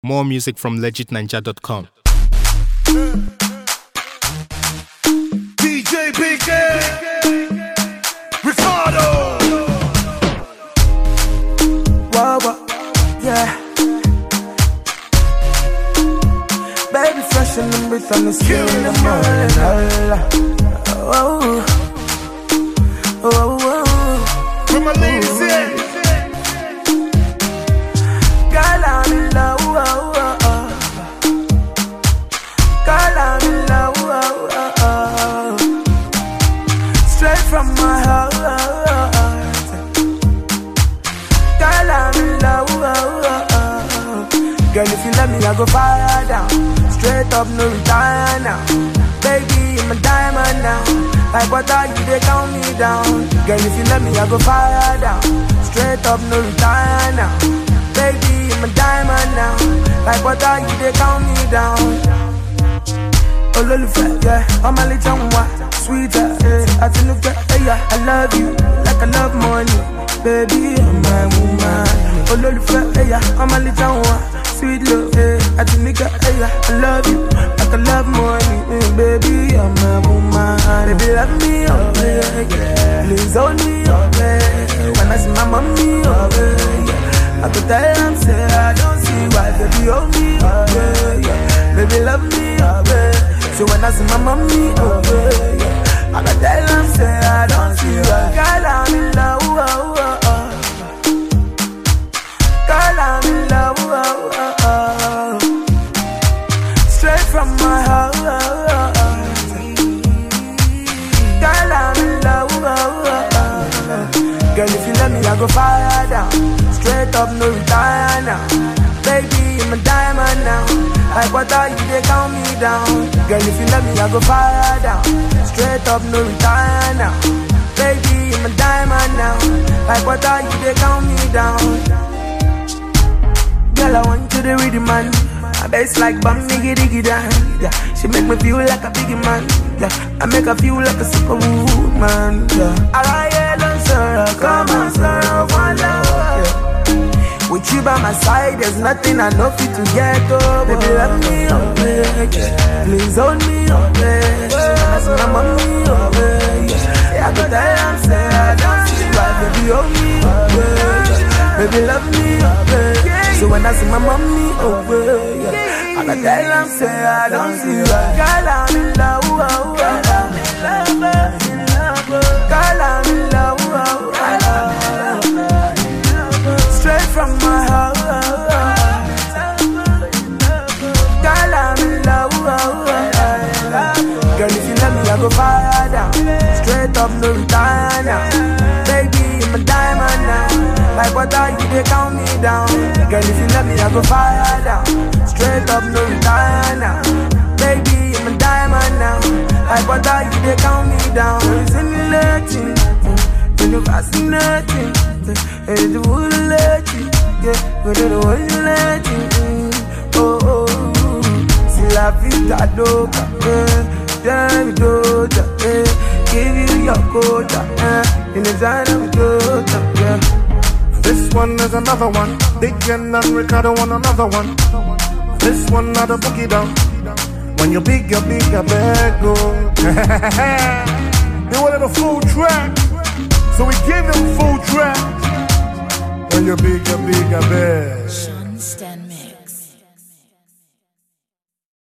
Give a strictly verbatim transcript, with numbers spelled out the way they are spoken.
More music from legit ninja dot com. D J B K Ricardo. Whoa, whoa, yeah. Baby, fresh in the breath on the skin in the morning. Whoa, whoa, whoa. From my ladies here. Girl, I'm in love. Whoa, whoa, whoa. Girl, I'm in love. Whoa, whoa, whoa. Straight from my heart. Girl, I'm in love. Whoa, whoa, whoa. Girl, if you let me, I go fire down. Straight up, no retire now. Baby, I'm a diamond now. Like water, you they count me down. Girl, if you let me, I go fire down. Straight up, no retire now. Baby, I'm a diamond now. Like water, you they count me down. Oh, Lolufet, yeah, I'm a little one, sweeter, yeah. I think look at, hey, yeah, I love you, like I love money. Baby, I'm my woman. Oh, Lolufet, hey, yeah, I'm a little one, sweet love, yeah. I think look at, hey, yeah, I love you, like I love money. Mm, baby, I'm my woman. Baby, love me, oh, yeah. Please hold me, oh, yeah. When I see my mommy, oh, yeah. I could tell them, say, I don't see why. Baby, hold me, oh, yeah. Baby, love me, oh, yeah. So when I see my mommy, oh, yeah. I could tell them, say, I don't see why. Girl, I'm in love, oh, oh, oh. Girl, I'm in love, oh, oh, oh. Straight from my heart, oh, oh, oh. Girl, I'm in love, oh, oh, oh. Girl, if you let me, I go fire down. Straight up, no retire now. Baby, I'm a diamond now. Like water, you they count me down. Girl, if you let me, I go fire down. Straight up, no retire now. Baby, I'm a diamond now. Like water, you they count me down. Girl, I want you to read the man. My bass like bum diggy diggy down. Yeah, she make me feel like a biggie man. Yeah, I make her feel like a superwoman. Yeah, I lie here, don't sorrow. Come on, sorrow, one love. Yeah. With you by my side, there's nothing I know fit to get over. Baby, love me, oh, yeah. Please hold me, oh, yeah. That's my mommy, oh, yeah. Yeah, I could tell them, say, I don't see why. Baby, hold me, oh, yeah. Baby, love me, oh, yeah. So when I see my mommy, oh, yeah. I could tell them, say, I don't see why. Girl, I'm in love, oh, oh. I'm in love, I'm in love. Girl, I'm in love, oh, oh. Straight from my heart. Girl, I'm in love. Girl, if you let me, I go fire down. Straight up, no retire now. Baby, I'm a diamond now. Like water, you they count me down. Girl, if you let me, I go fire down. Straight up, no retire now. Baby, I'm a diamond now. Like water, you they count me down. It's stimulating, it's fascinating. It's the wood legend, yeah, but the one you legend. Oh, oh, oh, see la vida loca, yeah, yeah, we do that, yeah. Give you your quota, yeah, in the design of we do that, yeah. This one is another one. Big and Ricardo on another one. This one not a boogie down. When you're big, you're big, you're big, go. They wanted a full track, so we gave them full track. When you're big, you're big, you're big.